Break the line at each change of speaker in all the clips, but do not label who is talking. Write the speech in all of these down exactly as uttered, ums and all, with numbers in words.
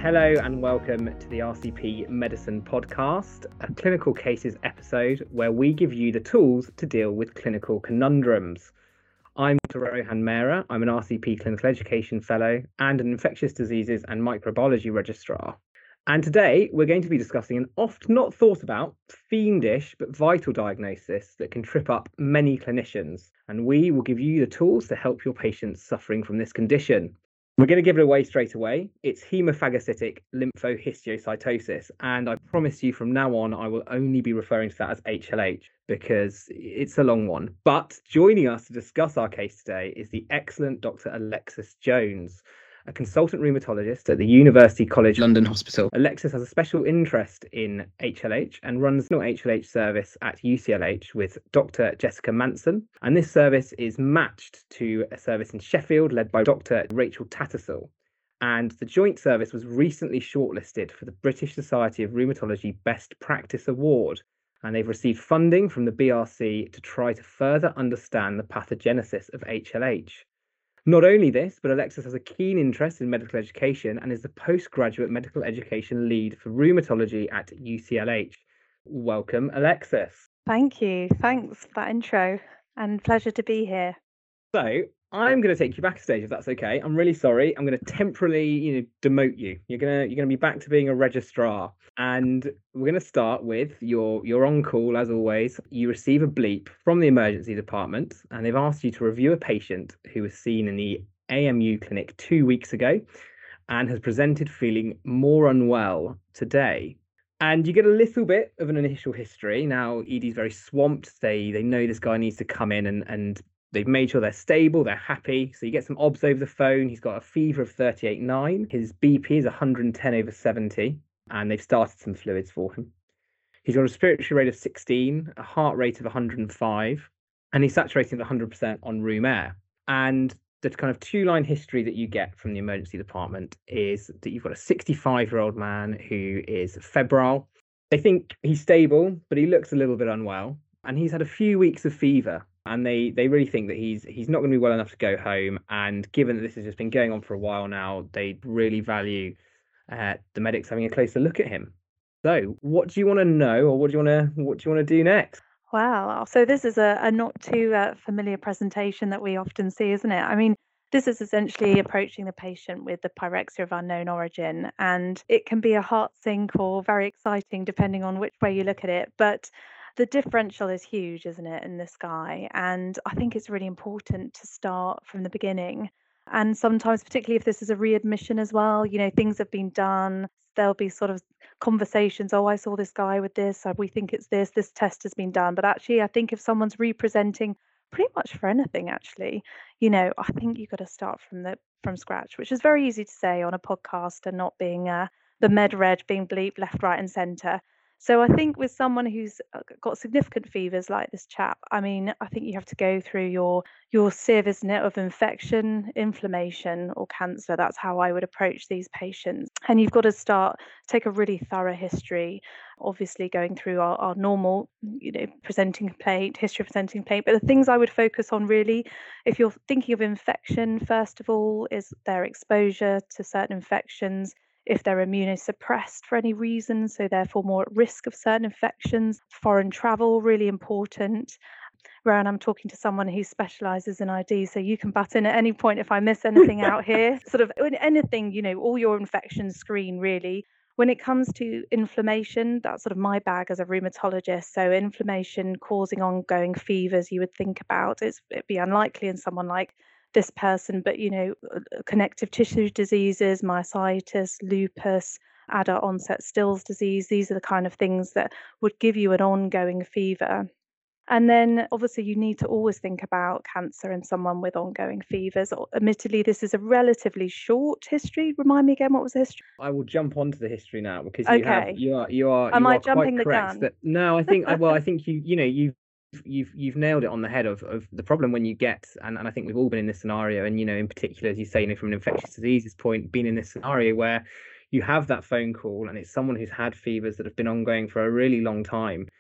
Hello and welcome to the R C P Medicine Podcast, a clinical cases episode where we give you the tools to deal with clinical conundrums. I'm Doctor Rohan Mehra. I'm an R C P Clinical Education Fellow and an Infectious Diseases and Microbiology Registrar. And today we're going to be discussing an oft not thought about, fiendish but vital diagnosis that can trip up many clinicians. And we will give you the tools to help your patients suffering from this condition. We're going to give it away straight away. It's hemophagocytic lymphohistiocytosis, and I promise you from now on I will only be referring to that as H L H because it's a long one. But joining us to discuss our case today is the excellent Doctor Alexis Jones, a consultant rheumatologist at the University College London Hospital. Alexis has a special interest in H L H and runs an H L H service at U C L H with Doctor Jessica Manson. And this service is matched to a service in Sheffield led by Doctor Rachel Tattersall. And the joint service was recently shortlisted for the British Society of Rheumatology Best Practice Award. And they've received funding from the B R C to try to further understand the pathogenesis of H L H. Not only this, but Alexis has a keen interest in medical education and is the postgraduate medical education lead for rheumatology at U C L H. Welcome, Alexis.
Thank you. Thanks for that intro and pleasure to be here.
So I'm going to take you backstage if that's okay. I'm really sorry. I'm going to temporarily, you know, demote you. You're going to you're going to be back to being a registrar, and we're going to start with your you're on call as always. You receive a bleep from the emergency department, and they've asked you to review a patient who was seen in the A M U clinic two weeks ago, and has presented feeling more unwell today. And you get a little bit of an initial history. Now, E D's very swamped. They they know this guy needs to come in and and. They've made sure they're stable, they're happy. So you get some obs over the phone. He's got a fever of thirty-eight point nine. His B P is one hundred ten over seventy, and they've started some fluids for him. He's got a respiratory rate of sixteen, a heart rate of one hundred five, and he's saturating at one hundred percent on room air. And the kind of two-line history that you get from the emergency department is that you've got a sixty-five-year-old man who is febrile. They think he's stable, but he looks a little bit unwell, and he's had a few weeks of fever. And they, they really think that he's he's not going to be well enough to go home. And given that this has just been going on for a while now, they really value uh, the medics having a closer look at him. So, what do you want to know, or what do you want to what do you want to do next?
Wow. So this is a, a not too uh, familiar presentation that we often see, isn't it? I mean, this is essentially approaching the patient with the pyrexia of unknown origin, and it can be a heart sink or very exciting depending on which way you look at it. But the differential is huge, isn't it, in this guy? And I think it's really important to start from the beginning. And sometimes, particularly if this is a readmission as well, you know, things have been done. There'll be sort of conversations. Oh, I saw this guy with this. We think it's this. This test has been done. But actually, I think if someone's representing pretty much for anything, actually, you know, I think you've got to start from the from scratch, which is very easy to say on a podcast and not being uh, the med reg being bleeped left, right, and centre. So I think with someone who's got significant fevers like this chap, I mean, I think you have to go through your your sieve, isn't it, of infection, inflammation, or cancer. That's how I would approach these patients. And you've got to start, take a really thorough history, obviously going through our, our normal, you know, presenting complaint, history of presenting complaint. But the things I would focus on really, if you're thinking of infection, first of all, is their exposure to certain infections. If they're immunosuppressed for any reason, so therefore more at risk of certain infections. Foreign travel, really important. Rohan, I'm talking to someone who specialises in I D, so you can butt in at any point if I miss anything out here. Sort of anything, you know, all your infections screen really. When it comes to inflammation, that's sort of my bag as a rheumatologist. So inflammation causing ongoing fevers, you would think about. It's, it'd be unlikely in someone like this person, but you know, connective tissue diseases, myositis, lupus, adult onset Still's disease, these are the kind of things that would give you an ongoing fever. And then obviously you need to always think about cancer in someone with ongoing fevers. Admittedly, this is a relatively short history. Remind me again, what was the history?
I will jump onto the history now because you
okay.
have you are you are
Am
you
I
are
jumping
quite correct
the gun?
that no, I think well I think you you know you you've you've nailed it on the head of, of the problem when you get and, and I think we've all been in this scenario, and you know in particular, as you say, you know, from an infectious diseases point, been in this scenario where you have that phone call and it's someone who's had fevers that have been ongoing for a really long time.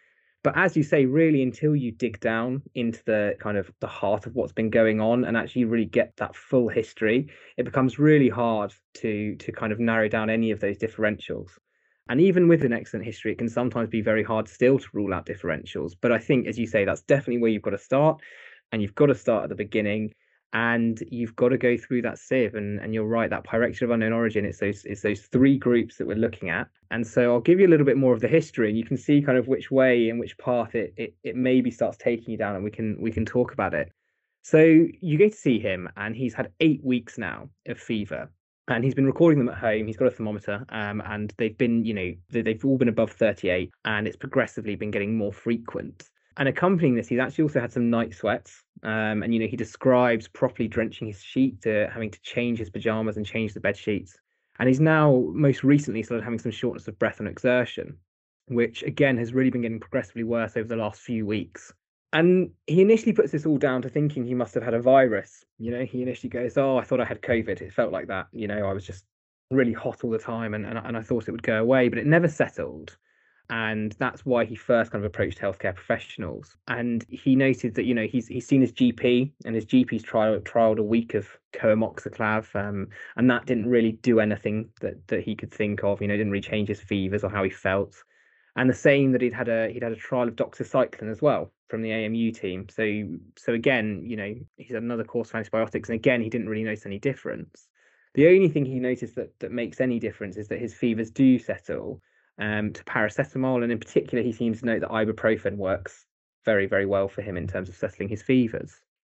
But as you say, really, until you dig down into the kind of the heart of what's been going on and actually really get that full history, it becomes really hard to to kind of narrow down any of those differentials. And even with an excellent history, it can sometimes be very hard still to rule out differentials. But I think, as you say, that's definitely where you've got to start. And you've got to start at the beginning and you've got to go through that sieve. And, and you're right, that pyrexia of unknown origin, it's those, it's those three groups that we're looking at. And so I'll give you a little bit more of the history and you can see kind of which way and which path it, it, it maybe starts taking you down and we can we can talk about it. So you go to see him and he's had eight weeks now of fever and he's been recording them at home. He's got a thermometer, um, and they've been, you know, they've all been above thirty-eight, and it's progressively been getting more frequent. And accompanying this, he's actually also had some night sweats. Um, and, you know, he describes properly drenching his sheet, to having to change his pajamas and change the bed sheets. And he's now most recently started having some shortness of breath and exertion, which again has really been getting progressively worse over the last few weeks. And he initially puts this all down to thinking he must have had a virus. You know, he initially goes, "Oh, I thought I had COVID. It felt like that. You know, I was just really hot all the time and, and, and I thought it would go away, but it never settled." And that's why he first kind of approached healthcare professionals. And he noted that, you know, he's he's seen his G P and his G P's trial, trialed a week of coamoxiclav, um, and that didn't really do anything that, that he could think of. You know, didn't really change his fevers or how he felt. And the same that he'd had a he'd had a trial of doxycycline as well from the A M U team. So so again, you know, he's had another course of antibiotics, and again, he didn't really notice any difference. The only thing he noticed that that makes any difference is that his fevers do settle um, to paracetamol, and in particular, he seems to note that ibuprofen works very very well for him in terms of settling his fevers.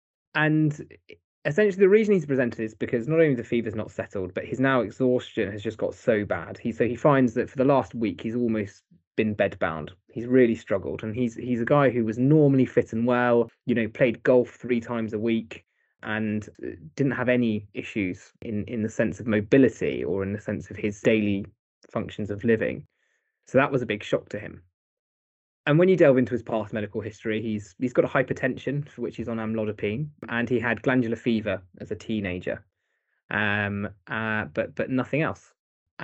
And essentially, the reason he's presented is because not only the fever's not settled, but his now exhaustion has just got so bad. He so he finds that for the last week, he's almost been bedbound. He's really struggled, and he's he's a guy who was normally fit and well, you know, played golf three times a week and didn't have any issues in in the sense of mobility or in the sense of his daily functions of living. So that was a big shock to him. And when you delve into his past medical history, he's he's got a hypertension for which he's on amlodipine, and he had glandular fever as a teenager, um, uh, but but nothing else.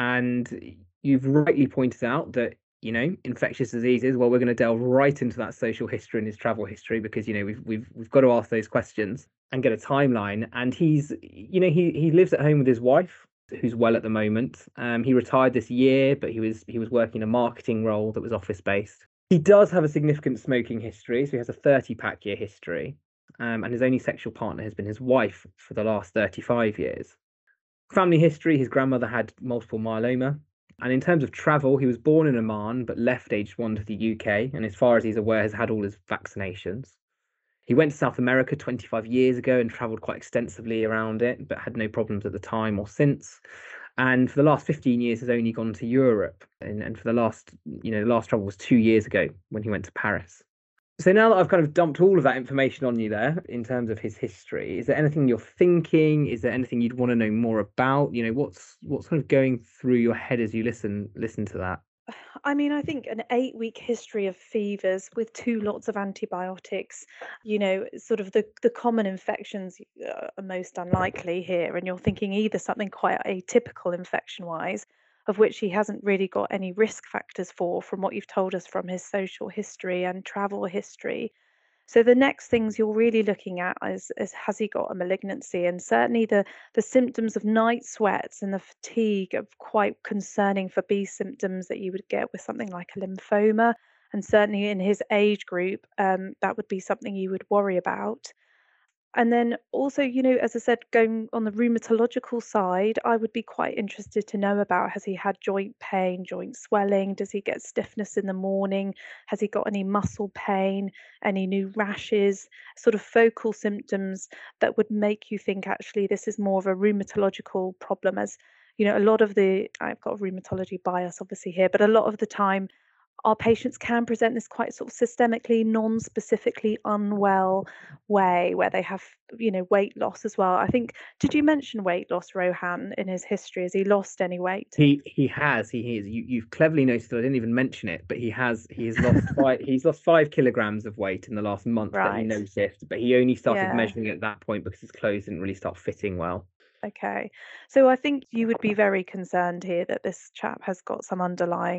And you've rightly pointed out that, you know, infectious diseases, well, we're going to delve right into that social history and his travel history, because, you know, we've we've we've got to ask those questions and get a timeline. And he's, you know, he he lives at home with his wife, who's well at the moment. Um, he retired this year, but he was he was working a marketing role that was office based. He does have a significant smoking history, so he has a thirty pack year history, um, and his only sexual partner has been his wife for the last thirty-five years. Family history: his grandmother had multiple myeloma. And in terms of travel, he was born in Oman, but left aged one to the U K, and as far as he's aware, has had all his vaccinations. He went to South America twenty-five years ago and travelled quite extensively around it, but had no problems at the time or since. And for the last fifteen years, has only gone to Europe. And, and for the last, you know, the last travel was two years ago when he went to Paris. So now that I've kind of dumped all of that information on you there in terms of his history, is there anything you're thinking? Is there anything you'd want to know more about? You know, what's what's kind of going through your head as you listen listen to that?
I mean, I think an eight week history of fevers with two lots of antibiotics, you know, sort of the, the common infections uh, are most unlikely here. And you're thinking either something quite atypical infection wise, of which he hasn't really got any risk factors for, from what you've told us from his social history and travel history. So the next things you're really looking at is, is has he got a malignancy? And certainly the, the symptoms of night sweats and the fatigue are quite concerning for B symptoms that you would get with something like a lymphoma. And certainly in his age group, um, that would be something you would worry about. And then also, you know, as I said, going on the rheumatological side, I would be quite interested to know about, has he had joint pain, joint swelling? Does he get stiffness in the morning? Has he got any muscle pain, any new rashes, sort of focal symptoms that would make you think actually this is more of a rheumatological problem? As you know, a lot of the, I've got a rheumatology bias obviously here, but a lot of the time our patients can present this quite sort of systemically, non-specifically unwell way, where they have, you know, weight loss as well. I think, did you mention weight loss, Rohan, in his history? Has he lost any weight?
He he has. He is. You you've cleverly noticed that I didn't even mention it, but he has he has lost five he's lost five kilograms of weight in the last month that he
Right.
noticed, but he only started
Yeah.
measuring it at that point because his clothes didn't really start fitting well.
Okay. So I think you would be very concerned here that this chap has got some underlying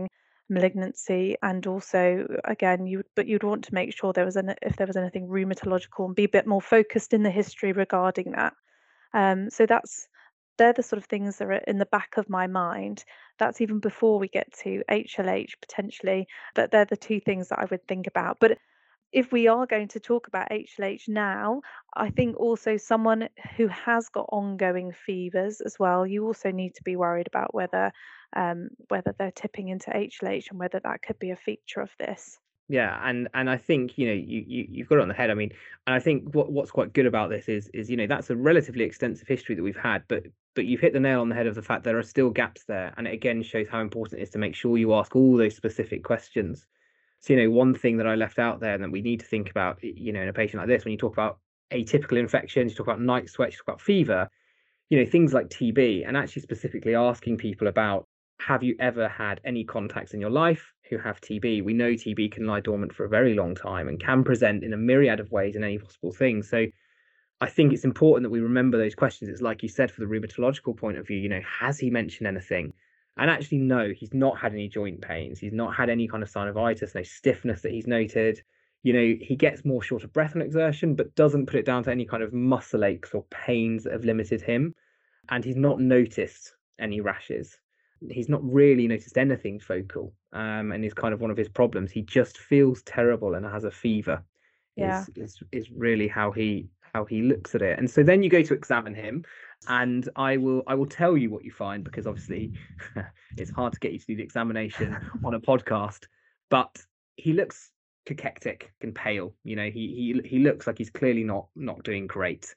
malignancy, and also again you but you'd want to make sure there was an if there was anything rheumatological and be a bit more focused in the history regarding that. Um, so that's they're the sort of things that are in the back of my mind. That's even before we get to H L H potentially, but they're the two things that I would think about. But if we are going to talk about H L H now, I think also someone who has got ongoing fevers as well, you also need to be worried about whether um, whether they're tipping into H L H and whether that could be a feature of this.
Yeah, and and I think, you know, you, you you've got it on the head. I mean, and I think what what's quite good about this is is you know, that's a relatively extensive history that we've had, but but you've hit the nail on the head of the fact there are still gaps there, and it again shows how important it is to make sure you ask all those specific questions. So, you know, one thing that I left out there and that we need to think about, you know, in a patient like this, when you talk about atypical infections, you talk about night sweats, you talk about fever, you know, things like T B, and actually specifically asking people about, have you ever had any contacts in your life who have T B? We know T B can lie dormant for a very long time and can present in a myriad of ways in any possible thing. So I think it's important that we remember those questions. It's like you said, for the rheumatological point of view, you know, has he mentioned anything? And actually, no, he's not had any joint pains. He's not had any kind of sign of itis, no stiffness that he's noted. You know, he gets more short of breath on exertion, but doesn't put it down to any kind of muscle aches or pains that have limited him. And he's not noticed any rashes. He's not really noticed anything focal, um, and is kind of one of his problems. He just feels terrible and has a fever.
Yeah.
Is is is really how he how he looks at it. And so then you go to examine him, and I will I will tell you what you find, because obviously it's hard to get you to do the examination on a podcast. But he looks cachectic and pale. You know, he he he looks like he's clearly not not doing great.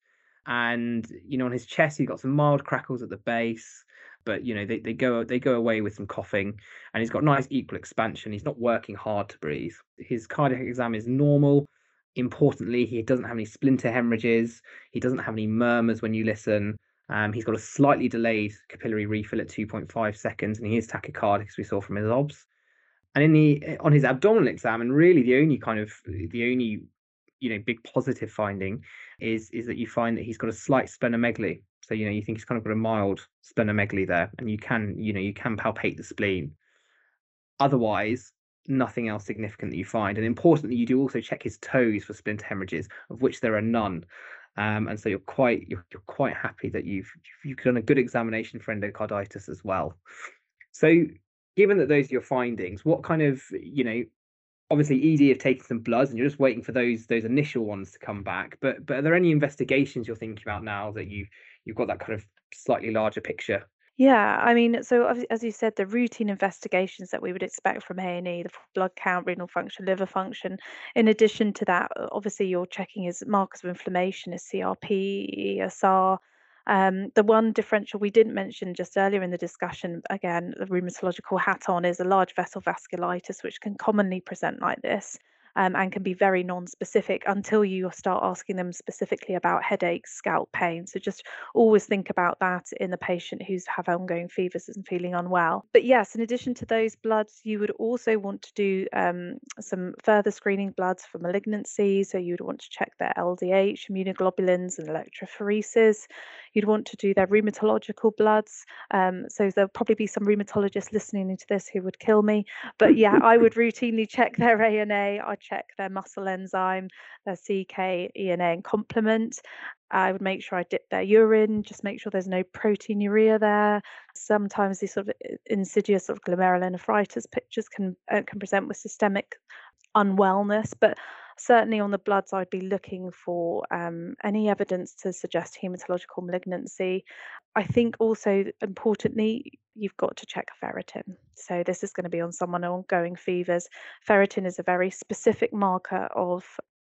And you know, on his chest, he's got some mild crackles at the base, but you know, they, they go they go away with some coughing, and he's got nice equal expansion. He's not working hard to breathe. His cardiac exam is normal. Importantly, he doesn't have any splinter hemorrhages. He doesn't have any murmurs when you listen. Um, he's got a slightly delayed capillary refill at two point five seconds, and he is tachycardic, as we saw from his obs. And in the on his abdominal exam, and really the only kind of the only you know big positive finding is is that you find that he's got a slight splenomegaly. So you know you think he's kind of got a mild splenomegaly there, and you can you know you can palpate the spleen. Otherwise, nothing else significant that you find. And importantly, you do also check his toes for splinter hemorrhages, of which there are none. Um, and so you're quite you're, you're quite happy that you've you've done a good examination for endocarditis as well. So, given that those are your findings, what kind of you know obviously E D have taken some bloods and you're just waiting for those those initial ones to come back. But but are there any investigations you're thinking about now that you've you've got that kind of slightly larger picture?
Yeah, I mean, so as as you said, the routine investigations that we would expect from A and E, the blood count, renal function, liver function. In addition to that, uh, obviously you're checking his markers of inflammation, his C R P, E S R. Um, the one differential we didn't mention just earlier in the discussion, again, the rheumatological hat on, is a large vessel vasculitis, which can commonly present like this. Um, and can be very non-specific until you start asking them specifically about headaches, scalp pain. So just always think about that in the patient who's have ongoing fevers and feeling unwell. But yes, in addition to those bloods, you would also want to do um, some further screening bloods for malignancy. So you'd want to check their L D H, immunoglobulins, and electrophoresis. You'd want to do their rheumatological bloods. Um, so there'll probably be some rheumatologists listening to this who would kill me. But yeah, I would routinely check their A N A. I'd check their muscle enzyme, their C K, E N A, and complement. I would make sure I dip their urine, just make sure there's no proteinuria there. Sometimes these sort of insidious sort of glomerulonephritis pictures can uh, can present with systemic unwellness, but certainly on the bloods, I'd be looking for um, any evidence to suggest hematological malignancy. I think also importantly, you've got to check ferritin. So this is going to be on someone on ongoing fevers. Ferritin is a very specific marker of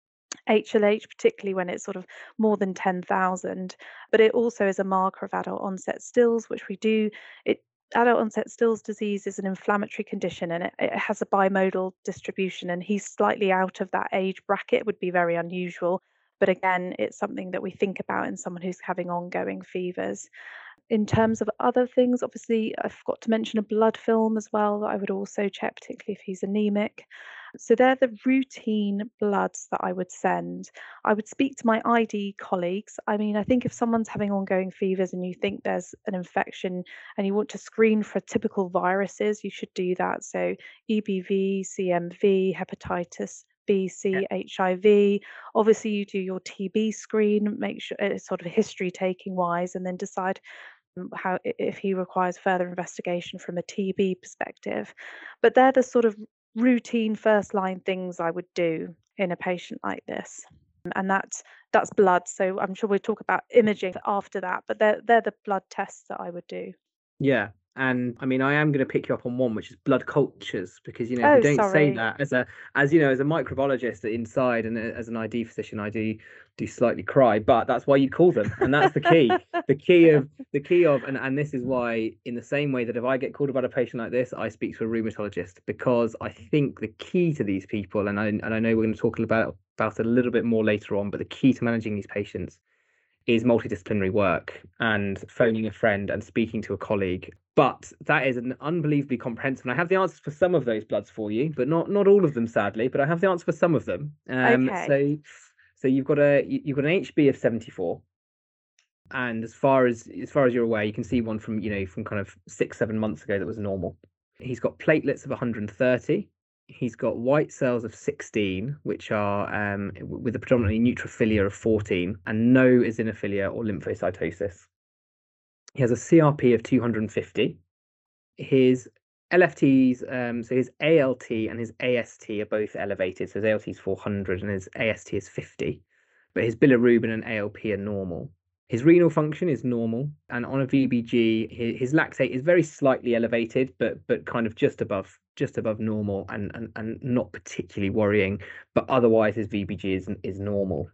H L H, particularly when it's sort of more than ten thousand, but it also is a marker of adult onset stills, which we do. It adult onset Still's disease is an inflammatory condition, and it, it has a bimodal distribution, and he's slightly out of that age bracket. Would be very unusual, but again, it's something that we think about in someone who's having ongoing fevers. In terms of other things, obviously I forgot to mention a blood film as well that I would also check, particularly if he's anemic. So they're the routine bloods that I would send. I would speak to my I D colleagues. I mean, I think if someone's having ongoing fevers and you think there's an infection and you want to screen for typical viruses, you should do that. So E B V, C M V, hepatitis B,
Yeah.
C, H I V. Obviously, you do your T B screen, make sure it's sort of history taking wise, and then decide how if he requires further investigation from a T B perspective. But they're the sort of routine first line things I would do in a patient like this. And that's that's blood. So I'm sure we'll talk about imaging after that, but they're they're the blood tests that I would do.
Yeah. And I mean, I am going to pick you up on one, which is blood cultures, because, you know, if we
Oh,
don't say
sorry.
that as a, as you know, as a microbiologist inside and as an I D physician, I do do slightly cry, but that's why you call them, and that's the key. The key of the key of, and and this is why, in the same way that if I get called about a patient like this, I speak to a rheumatologist, because I think the key to these people, and I and I know we're going to talk about about it a little bit more later on, but the key to managing these patients is multidisciplinary work and phoning a friend and speaking to a colleague. But that is an unbelievably comprehensive. And I have the answers for some of those bloods for you, but not not all of them, sadly. But I have the answer for some of them. Um,
Okay.
So, so you've got a you've got an H B of seventy-four, and as far as as far as you're aware, you can see one from you know from kind of six seven months ago that was normal. He's got platelets of one hundred thirty. He's got white cells of sixteen, which are um, with a predominantly neutrophilia of fourteen, and no eosinophilia or lymphocytosis. He has a C R P of two hundred fifty. His L F Ts, um, so his A L T and his A S T are both elevated. So his A L T is four hundred and his A S T is fifty, but his bilirubin and A L P are normal. His renal function is normal, and on a V B G, his, his lactate is very slightly elevated, but but kind of just above just above normal, and and, and not particularly worrying. But otherwise, his V B G is is normal.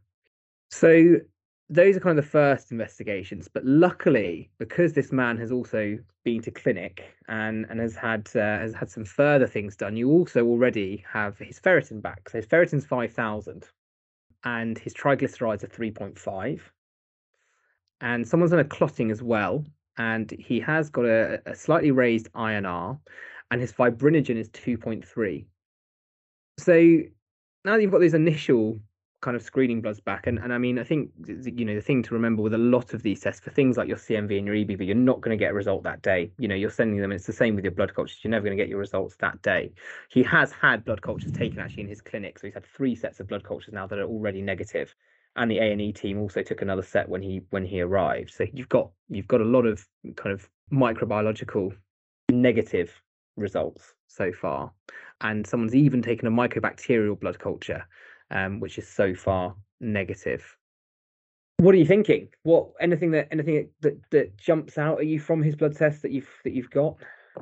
So those are kind of the first investigations. But luckily, because this man has also been to clinic and and has had uh, has had some further things done, you also already have his ferritin back. So his ferritin's five thousand, and his triglycerides are three point five. And someone's done a clotting as well, and he has got a, a slightly raised I N R, and his fibrinogen is two point three. So now that you've got those initial kind of screening bloods back, and, and I mean, I think you know the thing to remember with a lot of these tests for things like your C M V and your E B V, you're not going to get a result that day. You know, you're sending them, and it's the same with your blood cultures. You're never going to get your results that day. He has had blood cultures taken actually in his clinic, so he's had three sets of blood cultures now that are already negative. And the A and E team also took another set when he when he arrived. So you've got you've got a lot of kind of microbiological negative results so far, and someone's even taken a mycobacterial blood culture, um, which is so far negative. What are you thinking? What anything that anything that that jumps out at you from his blood test that you've that you've got?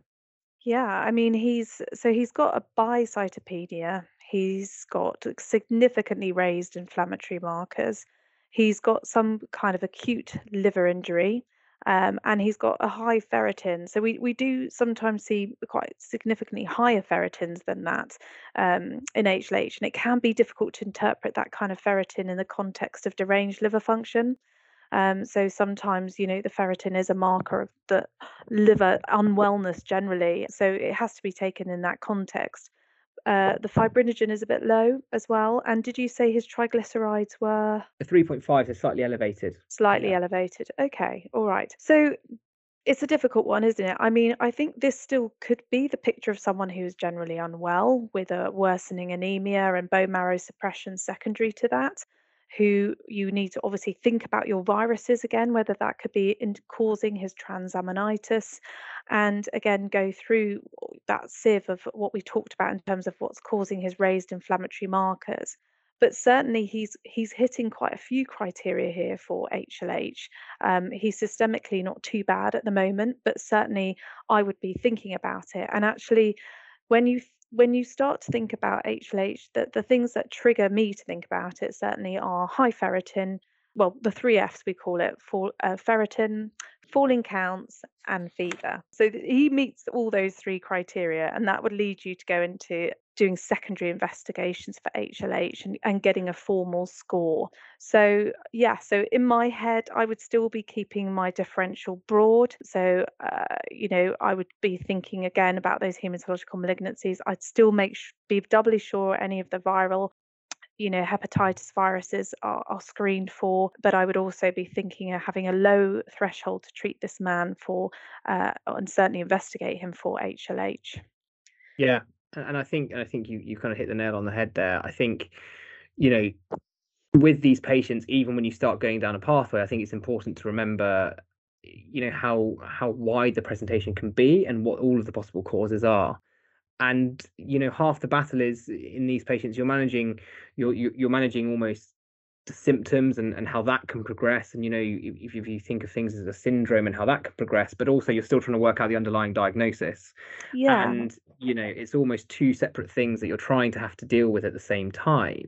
Yeah, I mean, he's so he's got a bicytopenia. He's got significantly raised inflammatory markers. He's got some kind of acute liver injury, um, and he's got a high ferritin. So we, we do sometimes see quite significantly higher ferritins than that um, in H L H, and it can be difficult to interpret that kind of ferritin in the context of deranged liver function. Um, so sometimes, you know, the ferritin is a marker of the liver unwellness generally. So it has to be taken in that context. Uh, the fibrinogen is a bit low as well. And did you say his triglycerides were
A three point five is slightly elevated.
slightly
Yeah.
elevated? Okay, all right. So it's a difficult one, isn't it? I mean, I think this still could be the picture of someone who's generally unwell with a worsening anemia and bone marrow suppression secondary to that, who you need to obviously think about your viruses again, whether that could be in causing his transaminitis, and again go through that sieve of what we talked about in terms of what's causing his raised inflammatory markers. But certainly he's he's hitting quite a few criteria here for H L H. Um, he's systemically not too bad at the moment, but certainly I would be thinking about it. And actually, when you when you start to think about H L H, the, the things that trigger me to think about it certainly are high ferritin, well, the three Fs we call it, for uh, ferritin, falling counts and fever. So he meets all those three criteria, and that would lead you to go into doing secondary investigations for H L H and, and getting a formal score. So yeah, so in my head, I would still be keeping my differential broad. So, uh, you know, I would be thinking again about those hematological malignancies. I'd still make sh- be doubly sure any of the viral, you know, hepatitis viruses are, are screened for, but I would also be thinking of having a low threshold to treat this man for, uh, and certainly investigate him for H L H.
Yeah, and I think and I think you you kind of hit the nail on the head there. I think, you know, with these patients, even when you start going down a pathway, I think it's important to remember, you know, how how wide the presentation can be and what all of the possible causes are. And you know, half the battle is in these patients. You're managing, you're you're managing almost the symptoms and and how that can progress. And you know, if, if you think of things as a syndrome and how that can progress, but also you're still trying to work out the underlying diagnosis.
Yeah.
And you know, it's almost two separate things that you're trying to have to deal with at the same time.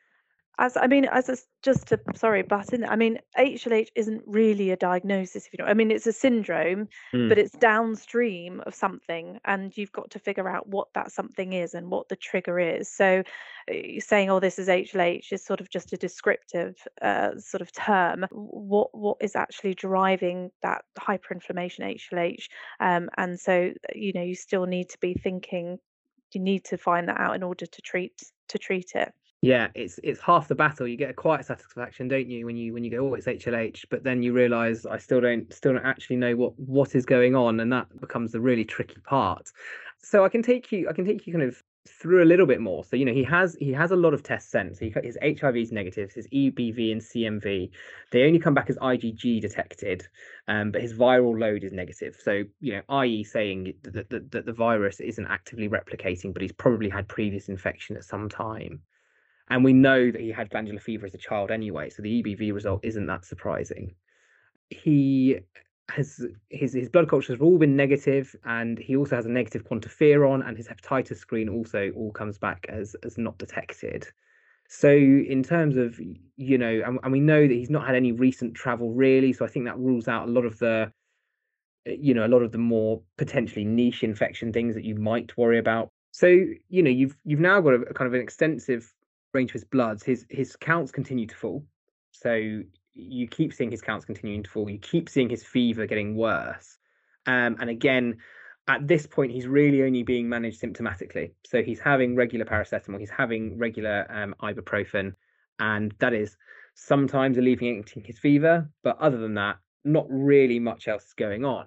As I mean, as a, just to sorry, but in I mean, H L H isn't really a diagnosis, if you know. I mean, it's a syndrome,
Mm.
but it's downstream of something, and you've got to figure out what that something is and what the trigger is. So, uh, saying, "Oh, this is H L H," is sort of just a descriptive uh, sort of term. What what is actually driving that hyperinflammation H L H? Um, and so, you know, you still need to be thinking. You need to find that out in order to treat to treat it.
Yeah, it's it's half the battle. You get a quiet satisfaction, don't you, when you when you go, oh, it's H L H, but then you realise I still don't still don't actually know what what is going on, and that becomes the really tricky part. So I can take you I can take you kind of through a little bit more. So you know he has he has a lot of tests sent. So he, his H I V is negative, his E B V and C M V, they only come back as I G G detected, um, but his viral load is negative. So you know, that is saying that, that, that the virus isn't actively replicating, but he's probably had previous infection at some time. And we know that he had glandular fever as a child anyway, so the E B V result isn't that surprising. He has his his blood cultures have all been negative, and he also has a negative quantiferon, and his hepatitis screen also all comes back as as not detected. So in terms of, you know, and, and we know that he's not had any recent travel really, so I think that rules out a lot of the, you know, a lot of the more potentially niche infection things that you might worry about. So, you know, you've you've now got a, a kind of an extensive range of his bloods. His his counts continue to fall. So you keep seeing his counts continuing to fall. You keep seeing his fever getting worse. Um, and again, at this point, he's really only being managed symptomatically. So he's having regular paracetamol, he's having regular um, ibuprofen, and that is sometimes alleviating his fever. But other than that, not really much else is going on.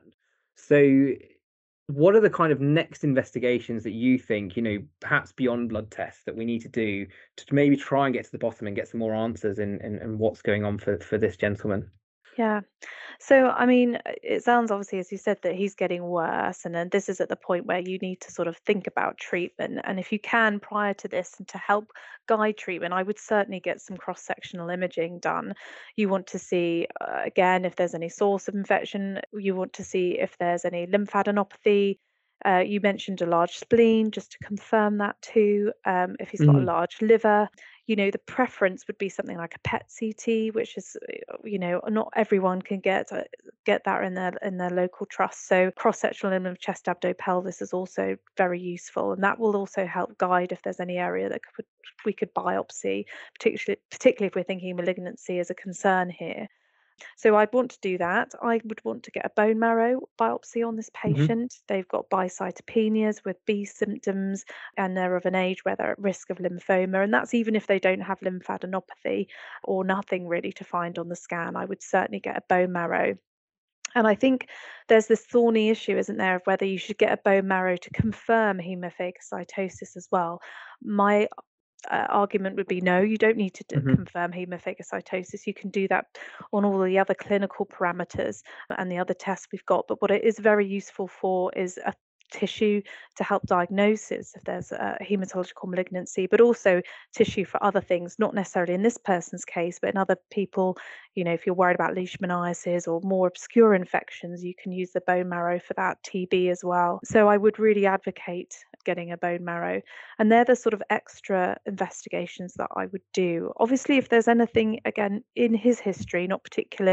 So, what are the kind of next investigations that you think, you know, perhaps beyond blood tests, that we need to do to maybe try and get to the bottom and get some more answers in, in, in what's going on for, for this gentleman?
Yeah. So, I mean, uh, it sounds obviously, as you said, that he's getting worse. And then this is at the point where you need to sort of think about treatment. And if you can, prior to this, and to help guide treatment, I would certainly get some cross sectional imaging done. You want to see, uh, again, if there's any source of infection, you want to see if there's any lymphadenopathy. Uh, you mentioned a large spleen, just to confirm that too. Um, if he's got a
Mm.
large liver, you know, the preference would be something like a P E T C T, which is, uh, you know, not everyone can get uh, get that in their in their local trust. So cross-sectional imaging of chest, abdo, pelvis is also very useful, and that will also help guide if there's any area that could we could biopsy, particularly particularly if we're thinking malignancy as a concern here. So I'd want to do that. I would want to get a bone marrow biopsy on this
Hmm.
patient. They've got bicytopenias with B symptoms, and they're of an age where they're at risk of lymphoma. And that's even if they don't have lymphadenopathy or nothing really to find on the scan. I would certainly get a bone marrow. And I think there's this thorny issue, isn't there, of whether you should get a bone marrow to confirm hemophagocytosis as well. My uh, argument would be no, you don't need to d-
Hmm.
confirm hemophagocytosis. You can do that on all the other clinical parameters and the other tests we've got. But what it is very useful for is a tissue to help diagnosis if there's a hematological malignancy, but also tissue for other things, not necessarily in this person's case, but in other people. You know, if you're worried about leishmaniasis or more obscure infections, you can use the bone marrow for that. T B as well. So I would really advocate getting a bone marrow. And they're the sort of extra investigations that I would do. Obviously, if there's anything, again, in his history, not particular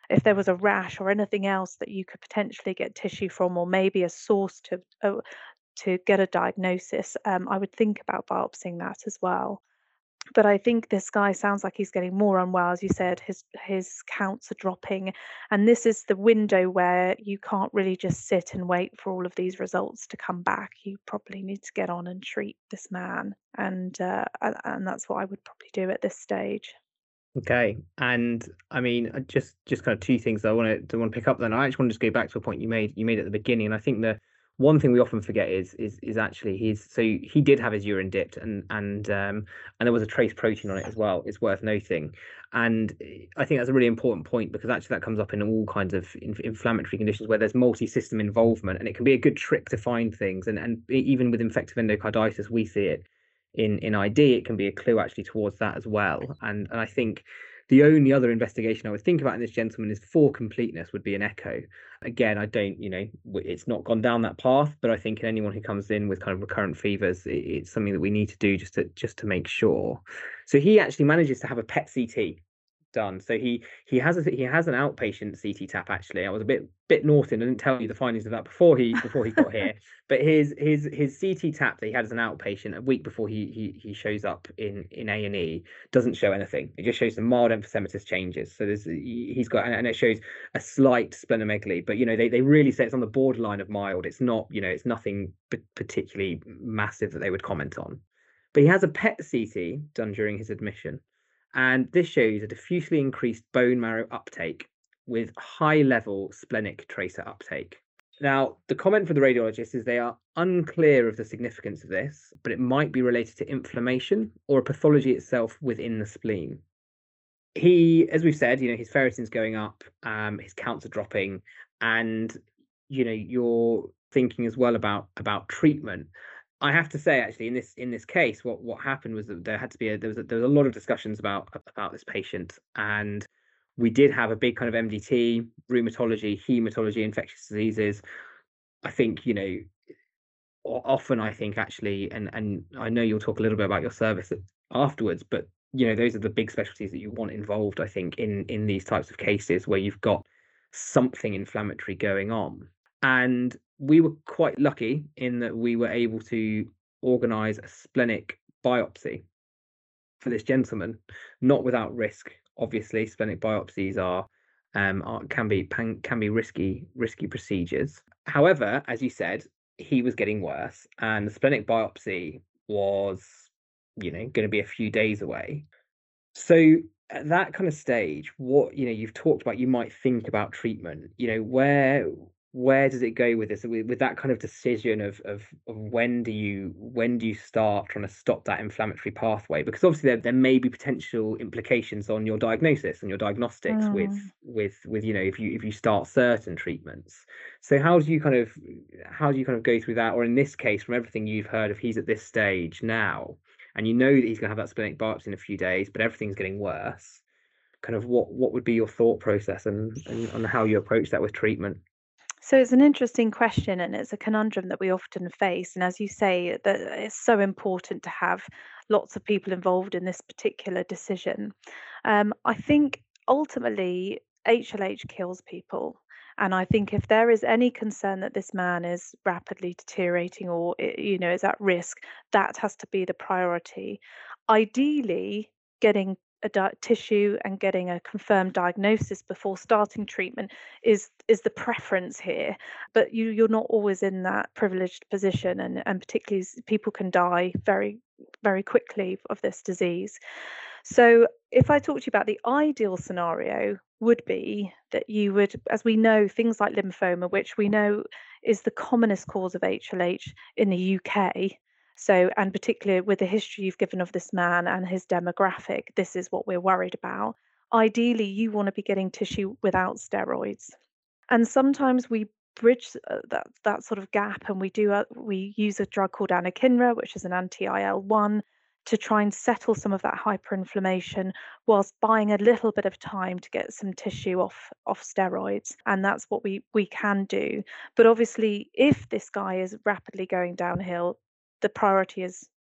if there was a rash or anything else that you could potentially get tissue from, or maybe a source to uh, to get a diagnosis, um, I would think about biopsying that as well. But I think this guy sounds like he's getting more unwell. As you said, his his counts are dropping, and this is the window where you can't really just sit and wait for all of these results to come back. You probably need to get on and treat this man, and uh, and, and that's what I would probably do at this stage.
Okay, and I mean, uh, just just kind of two things that I want to want to pick up. Then I actually want to just go back to a point you made you made at the beginning, and I think the one thing we often forget is is is actually he's so he did have his urine dipped, and and um and there was a trace protein on it as well. It's worth noting, and I think that's a really important point because actually that comes up in all kinds of in, inflammatory conditions where there's multi-system involvement, and it can be a good trick to find things, and and even with infective endocarditis we see it in in I D, it can be a clue actually towards that as well. And and I think the only other investigation I would think about in this gentleman is for completeness would be an echo. Again, I don't, you know, it's not gone down that path, but I think in anyone who comes in with kind of recurrent fevers, it, it's something that we need to do just to just to make sure. So he actually manages to have a P E T C T done. So he he has a he has an outpatient C T tap actually. I was a bit bit naughty and I didn't tell you the findings of that before he before he got here. But his his his C T tap that he had as an outpatient a week before he he he shows up in in A and E doesn't show anything. It just shows some mild emphysematous changes. So there's he's got and it shows a slight splenomegaly, but you know they they really say it's on the borderline of mild. It's not, you know, it's nothing particularly massive that they would comment on. But he has a P E T C T done during his admission. And this shows a diffusely increased bone marrow uptake with high-level splenic tracer uptake. Now, the comment from the radiologist is they are unclear of the significance of this, but it might be related to inflammation or a pathology itself within the spleen. He, as we've said, you know, his ferritin's going up, um, his counts are dropping, and you know, you're thinking as well about about treatment. I have to say, actually, in this in this case, what what happened was that there had to be a, there was a, there was a lot of discussions about about this patient, and we did have a big kind of M D T, rheumatology, hematology, infectious diseases. I think, you know, often I think actually, and and I know you'll talk a little bit about your service afterwards, but you know, those are the big specialties that you want involved, I think, in in these types of cases where you've got something inflammatory going on. And we were quite lucky in that we were able to organize a splenic biopsy for this gentleman, not without risk. Obviously, splenic biopsies are um are, can be can be risky risky procedures. However, as you said, he was getting worse, and the splenic biopsy was, you know, going to be a few days away. So at that kind of stage, what, you know, you've talked about, you might think about treatment. You know, where where does it go with this, with, with that kind of decision of, of of when do you when do you start trying to stop that inflammatory pathway? Because obviously there, there may be potential implications on your diagnosis and your diagnostics
Mm.
with with with you know, if you if you start certain treatments. So how do you kind of how do you kind of go through that? Or in this case, from everything you've heard, if he's at this stage now and you know that he's going to have that splenic biopsy in a few days, but everything's getting worse, kind of what what would be your thought process and and, and how you approach that with treatment?
So it's an interesting question, and it's a conundrum that we often face. And as you say, that it's so important to have lots of people involved in this particular decision. Um, I think ultimately H L H kills people. And I think if there is any concern that this man is rapidly deteriorating or, i- you know, is at risk, that has to be the priority. Ideally, getting a di- tissue and getting a confirmed diagnosis before starting treatment is is the preference here, but you you're not always in that privileged position, and and particularly as people can die very very quickly of this disease. So if I talk to you about the ideal scenario would be that you would, as we know, things like lymphoma, which we know is the commonest cause of H L H in the U K. So, and particularly with the history you've given of this man and his demographic, this is what we're worried about. Ideally, you want to be getting tissue without steroids. And sometimes we bridge uh, that that sort of gap, and we do uh, we use a drug called anakinra, which is an anti-I L one, to try and settle some of that hyperinflammation whilst buying a little bit of time to get some tissue off off steroids. And that's what we we can do. But obviously, if this guy is rapidly going downhill, the priority is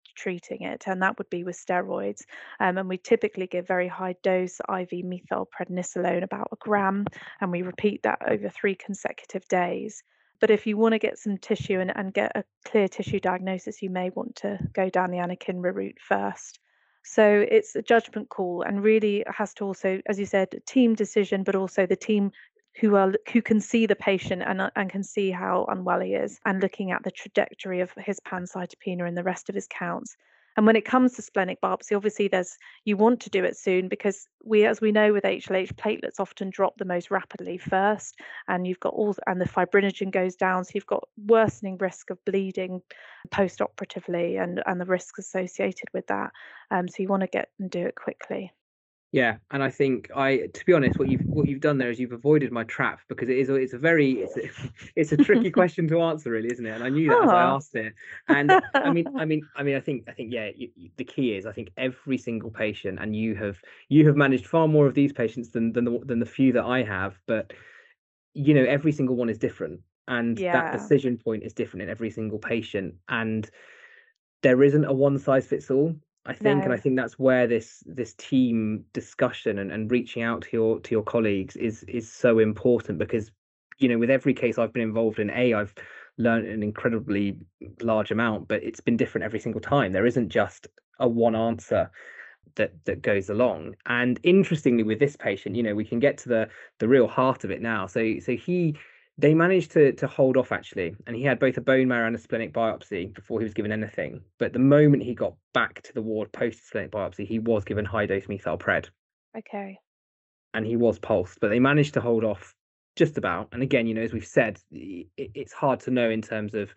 treating it, and that would be with steroids. Um, and we typically give very high dose I V methylprednisolone, about a gram, and we repeat that over three consecutive days. But if you want to get some tissue and, and get a clear tissue diagnosis, you may want to go down the anakinra route first. So it's a judgment call, and really it has to also, as you said, team decision, but also the team who are who can see the patient and and can see how unwell he is, and looking at the trajectory of his pancytopenia and the rest of his counts. And when it comes to splenic biopsy, obviously there's you want to do it soon, because we, as we know with H L H, platelets often drop the most rapidly first, and you've got all and the fibrinogen goes down, so you've got worsening risk of bleeding post-operatively, and and the risks associated with that. Um, so you want to get and do it quickly.
Yeah, and I think I, to be honest, what you've what you've done there is you've avoided my trap, because it is a, it's a very it's a, it's a tricky question to answer, really, isn't it? And I knew that oh. as I asked it. And I mean, I mean, I mean, I think I think yeah, you, you, the key is I think every single patient, and you have you have managed far more of these patients than than the, than the few that I have, but you know, every single one is different, and yeah. that decision point is different in every single patient, and there isn't a one size fits all. I think, no. and I think that's where this this team discussion and, and reaching out to your to your colleagues is is so important, because you know, with every case I've been involved in, a I've learned an incredibly large amount, but it's been different every single time. There isn't just a one answer that that goes along. And interestingly, with this patient, you know, we can get to the the real heart of it now. So so he. They managed to to hold off, actually, and he had both a bone marrow and a splenic biopsy before he was given anything. But the moment he got back to the ward post splenic biopsy, he was given high dose methylpred.
Okay.
And he was pulsed, but they managed to hold off just about. And again, you know, as we've said, it, it's hard to know in terms of,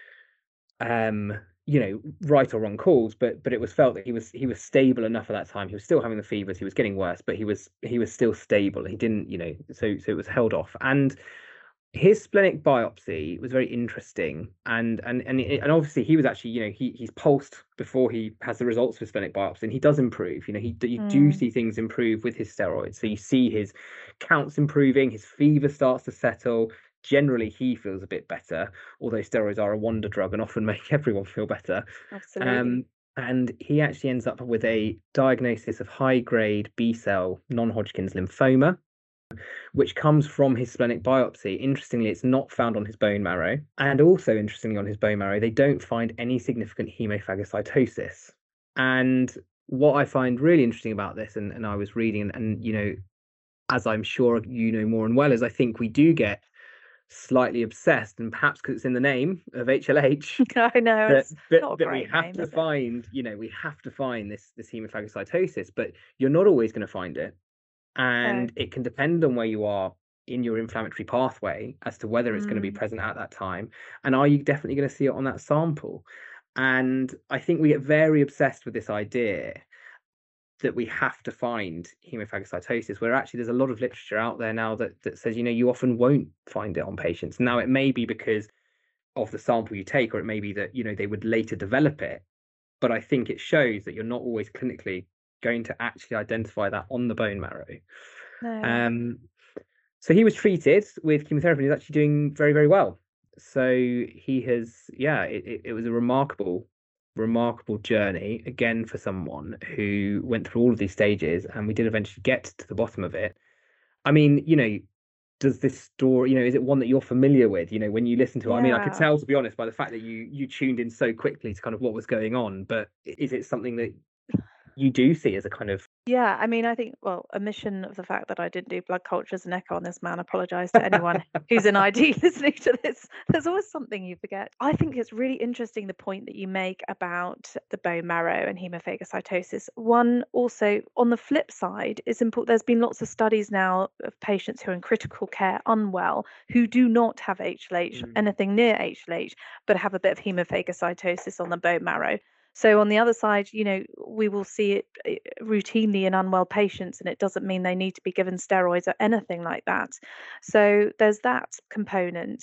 um, you know, right or wrong calls. But but it was felt that he was he was stable enough at that time. He was still having the fevers. He was getting worse, but he was he was still stable. He didn't, you know, so so it was held off. And his splenic biopsy was very interesting, and and and and obviously he was actually, you know, he he's pulsed before he has the results of his splenic biopsy, and he does improve. You know, he you mm. do see things improve with his steroids. So you see his counts improving, his fever starts to settle. Generally, he feels a bit better, although steroids are a wonder drug and often make everyone feel better.
Absolutely. Um,
and he actually ends up with a diagnosis of high-grade B-cell non-Hodgkin's lymphoma, which comes from his splenic biopsy. Interestingly, it's not found on his bone marrow. And also, interestingly, on his bone marrow, they don't find any significant hemophagocytosis. And what I find really interesting about this, and, and I was reading, and, and, you know, as I'm sure you know more and well, is I think we do get slightly obsessed, and perhaps because it's in the name of H L H,
I know,
that,
it's
that,
not a
that
great
we have
name,
to find, it? you know, we have to find this, this hemophagocytosis, but you're not always going to find it. And okay. it can depend on where you are in your inflammatory pathway as to whether it's mm. going to be present at that time. And are you definitely going to see it on that sample? And I think we get very obsessed with this idea that we have to find hemophagocytosis, where actually there's a lot of literature out there now that, that says, you know, you often won't find it on patients. Now, it may be because of the sample you take, or it may be that, you know, they would later develop it. But I think it shows that you're not always clinically going to actually identify that on the bone marrow.
No.
Um, so he was treated with chemotherapy, and he's actually doing very, very well. So he has, yeah, it, it, it was a remarkable, remarkable journey, again, for someone who went through all of these stages, and we did eventually get to the bottom of it. I mean, you know, does this story, you know, is it one that you're familiar with? You know, when you listen to it, yeah. I mean, I could tell, to be honest, by the fact that you you tuned in so quickly to kind of what was going on, but is it something that you do see as a kind of...
Yeah, I mean, I think, well, omission of the fact that I didn't do blood cultures and echo on this man, apologise to anyone who's in I D listening to this. There's always something you forget. I think it's really interesting, the point that you make about the bone marrow and hemophagocytosis. One, also, on the flip side, is important. There's been lots of studies now of patients who are in critical care, unwell, who do not have H L H, mm. anything near H L H, but have a bit of hemophagocytosis on the bone marrow. So on the other side, you know, we will see it routinely in unwell patients, and it doesn't mean they need to be given steroids or anything like that. So there's that component.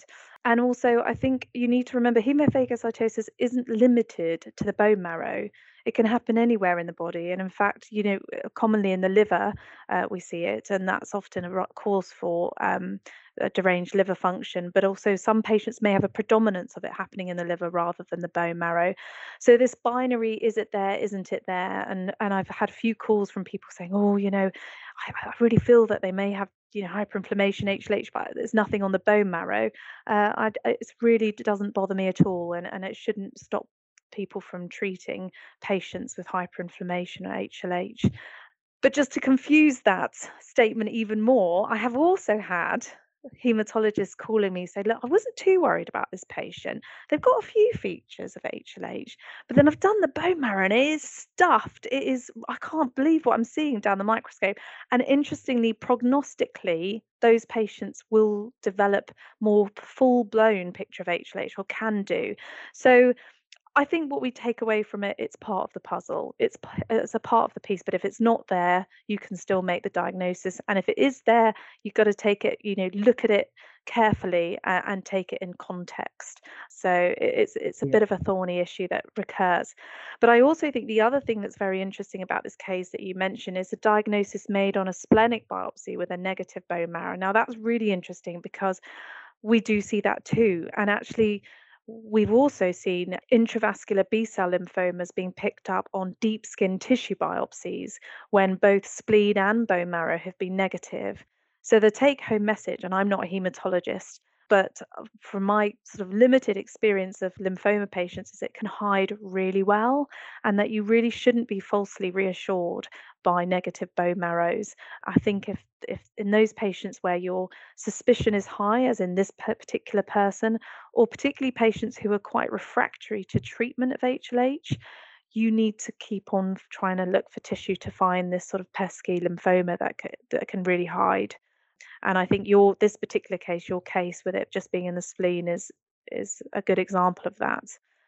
And also, I think you need to remember hemophagocytosis isn't limited to the bone marrow. It can happen anywhere in the body. And in fact, you know, commonly in the liver, uh, we see it. And that's often a ro- cause for um, a deranged liver function. But also, some patients may have a predominance of it happening in the liver rather than the bone marrow. So, this binary, is it there, isn't it there? And, and I've had a few calls from people saying, oh, you know, I, I really feel that they may have, you know, hyperinflammation, H L H, but there's nothing on the bone marrow. Uh, I, it really doesn't bother me at all, and, and it shouldn't stop people from treating patients with hyperinflammation or H L H. But just to confuse that statement even more, I have also had hematologists calling me say, look, I wasn't too worried about this patient. They've got a few features of H L H, but then I've done the bone marrow and it is stuffed. It is, I can't believe what I'm seeing down the microscope. And interestingly, prognostically, those patients will develop more full-blown picture of H L H, or can do. So I think what we take away from it, it's part of the puzzle. It's it's a part of the piece, but if it's not there, you can still make the diagnosis. And if it is there, you've got to take it, you know, look at it carefully and, and take it in context. So it's it's a
Yeah.
bit of a thorny issue that recurs. But I also think the other thing that's very interesting about this case that you mentioned is a diagnosis made on a splenic biopsy with a negative bone marrow. Now that's really interesting because we do see that too. And actually, we've also seen intravascular B-cell lymphomas being picked up on deep skin tissue biopsies when both spleen and bone marrow have been negative. So the take-home message, and I'm not a hematologist, but from my sort of limited experience of lymphoma patients, is it can hide really well, and that you really shouldn't be falsely reassured by negative bone marrows. I think if if in those patients where your suspicion is high, as in this particular person, or particularly patients who are quite refractory to treatment of H L H, you need to keep on trying to look for tissue to find this sort of pesky lymphoma that c- that can really hide. And I think your this particular case, your case with it just being in the spleen, is is a good example of that.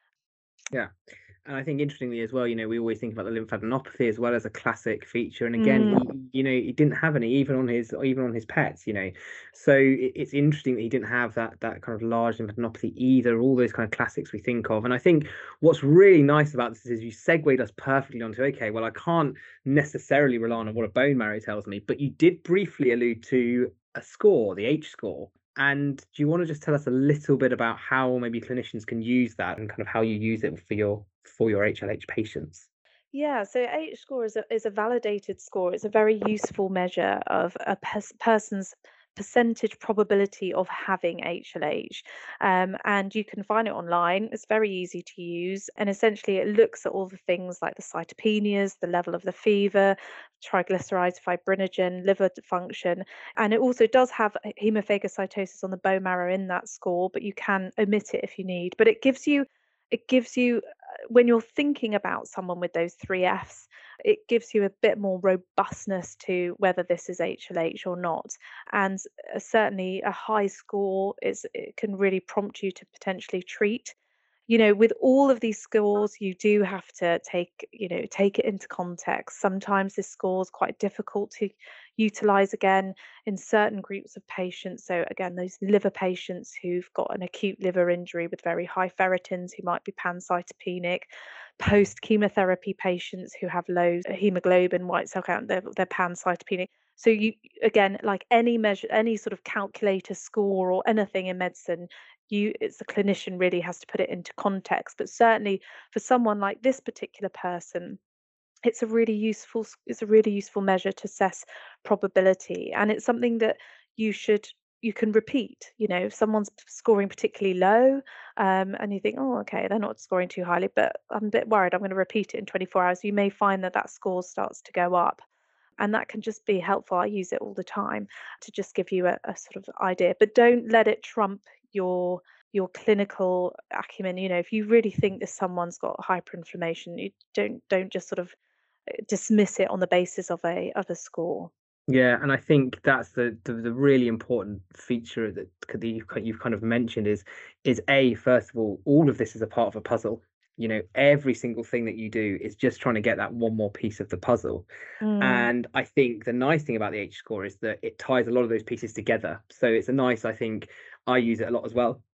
Yeah. And I think interestingly as well, you know, we always think about the lymphadenopathy as well as a classic feature. And again,
Mm,
he, you know, he didn't have any even on his even on his pets, you know. So it, it's interesting that he didn't have that that kind of large lymphadenopathy either. All those kind of classics we think of. And I think what's really nice about this is you segued us perfectly onto, okay, well, I can't necessarily rely on what a bone marrow tells me, but you did briefly allude to a score, the H score. And do you want to just tell us a little bit about how maybe clinicians can use that and kind of how you use it for your for your H L H patients?
Yeah, so H score is a is a validated score. It's a very useful measure of a pers- person's percentage probability of having H L H. Um, and you can find it online. It's very easy to use. And essentially, it looks at all the things like the cytopenias, the level of the fever, triglycerides, fibrinogen, liver function. And it also does have hemophagocytosis on the bone marrow in that score, but you can omit it if you need. But it gives you it gives you when you're thinking about someone with those three Fs, it gives you a bit more robustness to whether this is H L H or not. And uh, certainly a high score is it can really prompt you to potentially treat. You know, with all of these scores, you do have to take, you know, take it into context. Sometimes this score is quite difficult to utilize again in certain groups of patients. So again, those liver patients who've got an acute liver injury with very high ferritins, who might be pancytopenic, post chemotherapy patients who have low hemoglobin, white cell count, they're, they're pancytopenic. So you again, like any measure, any sort of calculator score or anything in medicine, you it's the clinician really has to put it into context. But certainly for someone like this particular person, it's a really useful s- it's a really useful measure to assess probability, and it's something that you should you can repeat. You know, if someone's p- scoring particularly low, um, and you think, oh, okay, they're not scoring too highly, but I'm a bit worried, I'm going to repeat it in twenty-four hours, you may find that that score starts to go up, and that can just be helpful. I use it all the time to just give you a, a sort of idea, but don't let it trump your your clinical acumen. You know, if you really think that someone's got hyperinflammation, you don't don't just sort of uh, dismiss it on the basis of a of a score.
Yeah, and I think that's the the, the really important feature that, that you've, you've kind of mentioned is is a first of all, all of this is a part of a puzzle. You know, every single thing that you do is just trying to get that one more piece of the puzzle.
Mm,
And I think the nice thing about the H score is that it ties a lot of those pieces together. So it's a nice, I think I use it a lot as well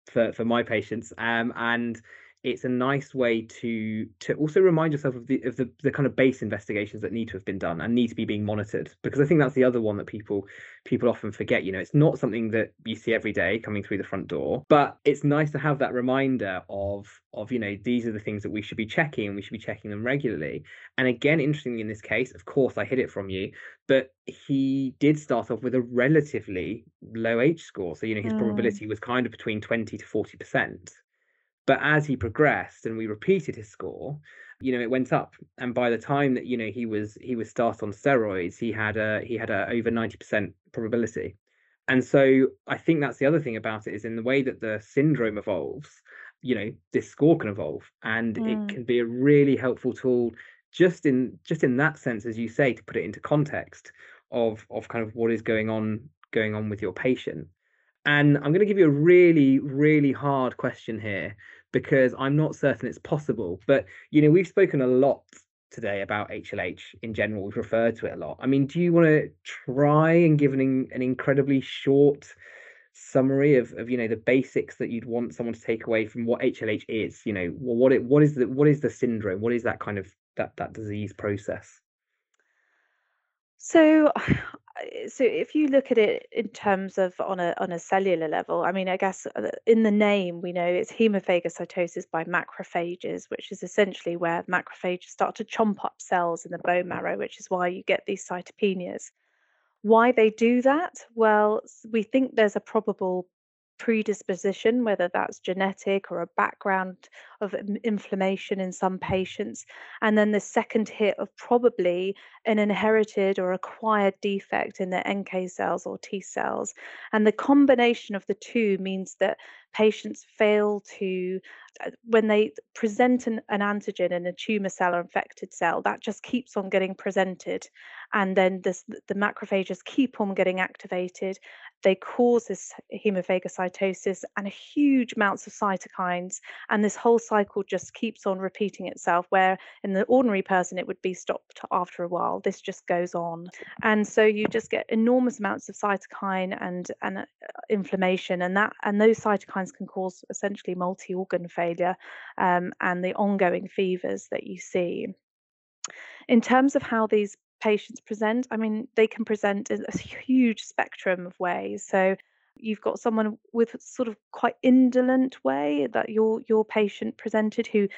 for for my patients, um, and it's a nice way to to also remind yourself of the of the, the kind of base investigations that need to have been done and need to be being monitored, because I think that's the other one that people people often forget. You know, it's not something that you see every day coming through the front door, but it's nice to have that reminder of of you know, these are the things that we should be checking, and we should be checking them regularly. And again, interestingly, in this case, of course, I hid it from you, but he did start off with a relatively low H score, so you know his
Mm.
probability was kind of between twenty to forty percent. But as he progressed and we repeated his score, you know, it went up. And by the time that, you know, he was he was started on steroids, he had a he had a over ninety percent probability. And so I think that's the other thing about it, is in the way that the syndrome evolves, you know, this score can evolve, and
Mm.
it can be a really helpful tool just in just in that sense, as you say, to put it into context of of kind of what is going on going on with your patient. And I'm going to give you a really, really hard question here, because I'm not certain it's possible. But, you know, we've spoken a lot today about H L H in general. We've referred to it a lot. I mean, do you want to try and give an, an incredibly short summary of, of, you know, the basics that you'd want someone to take away from what H L H is? You know, what it, what is the, what is the syndrome? What is that kind of, that, that disease process?
So, so if you look at it in terms of on a on a cellular level, I mean, I guess uh, in the name we know it's hemophagocytosis by macrophages, which is essentially where macrophages start to chomp up cells in the bone marrow, which is why you get these cytopenias. Why they do that? Well, s- we think there's a probable predisposition, whether that's genetic or a background of im- inflammation in some patients. And then the second hit of probably an inherited or acquired defect in their N K cells or T cells. And the combination of the two means that patients fail to, uh, when they present an, an antigen in a tumor cell or infected cell, that just keeps on getting presented. And then this, the macrophages keep on getting activated. They cause this hemophagocytosis and huge amounts of cytokines. And this whole cycle just keeps on repeating itself, where in the ordinary person, it would be stopped after a while. This just goes on. And so you just get enormous amounts of cytokine and, and uh, inflammation. And that and those cytokines can cause essentially multi-organ failure um, and the ongoing fevers that you see. In terms of how these patients present, I mean, they can present in a huge spectrum of ways. So you've got someone with sort of quite indolent way that your your patient presented, who,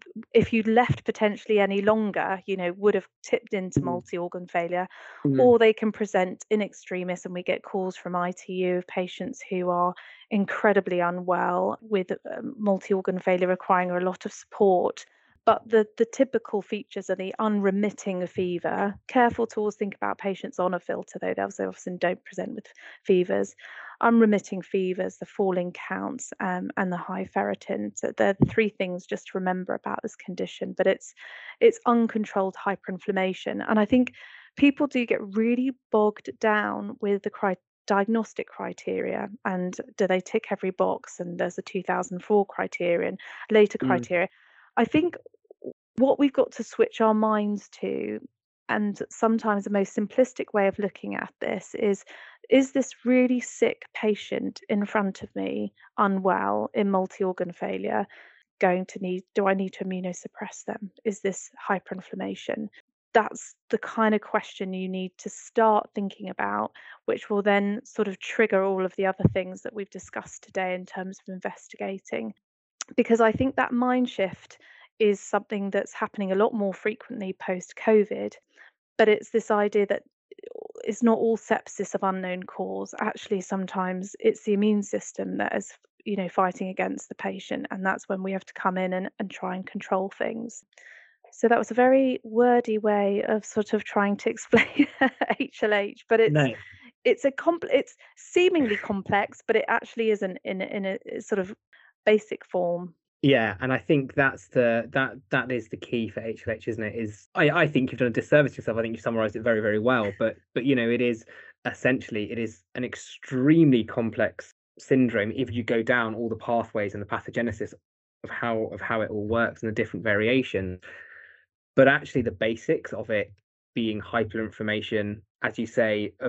if you'd left potentially any longer, you know, would have tipped into
Mhm.
multi-organ failure.
Mhm.
Or they can present in extremis, and we get calls from I T U of patients who are incredibly unwell with um, multi-organ failure requiring a lot of support. But the, the typical features are the unremitting fever. Careful to always think about patients on a filter, though. They often don't present with fevers. Unremitting fevers, the falling counts, um, and the high ferritin. So they're the three things just to remember about this condition. But it's it's uncontrolled hyperinflammation. And I think people do get really bogged down with the criteria. Diagnostic criteria, and do they tick every box? And there's a two thousand four criterion, later
Mm.
criteria. I think what we've got to switch our minds to, and sometimes the most simplistic way of looking at this is, is this really sick patient in front of me, unwell, in multi-organ failure, going to need, do I need to immunosuppress them? Is this hyperinflammation? That's the kind of question you need to start thinking about, which will then sort of trigger all of the other things that we've discussed today in terms of investigating. Because I think that mind shift is something that's happening a lot more frequently post-COVID. But it's this idea that it's not all sepsis of unknown cause. Actually, sometimes it's the immune system that is, you know, fighting against the patient, and that's when we have to come in and, and try and control things. So that was a very wordy way of sort of trying to explain H L H, but it's
No.
it's a compl- it's seemingly complex, but it actually isn't in in a sort of basic form.
Yeah, and I think that's the that that is the key for H L H, isn't it? Is I I think you've done a disservice to yourself. I think you summarized it very, very well. But but you know, it is essentially it is an extremely complex syndrome if you go down all the pathways and the pathogenesis of how of how it all works and the different variations. But actually the basics of it being hyperinflammation, as you say, of it